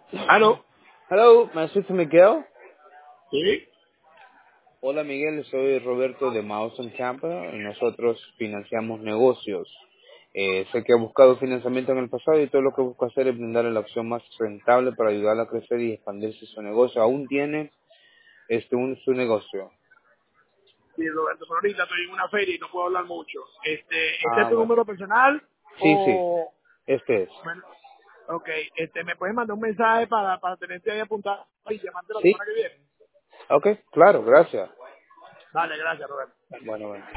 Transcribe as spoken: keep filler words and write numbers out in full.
¿Aló? Hello, ¿me escucha Miguel? Sí. Hola Miguel, soy Roberto de Mawson Tampa y nosotros financiamos negocios. Eh, sé que ha buscado financiamiento en el pasado y todo lo que busco hacer es brindarle la opción más rentable para ayudarla a crecer y expandirse su negocio. ¿Aún tiene este un, su negocio? Sí, Roberto, pero ahorita estoy en una feria y no puedo hablar mucho. Este, ¿este es Ah, tu bueno. número personal? Sí, sí, O, este es. bueno, ok, este, ¿me puedes mandar un mensaje para, para tenerte ahí apuntado y llamarte la Sí, semana que viene? ok, claro, gracias. Dale, gracias, Roberto. Bueno, bueno.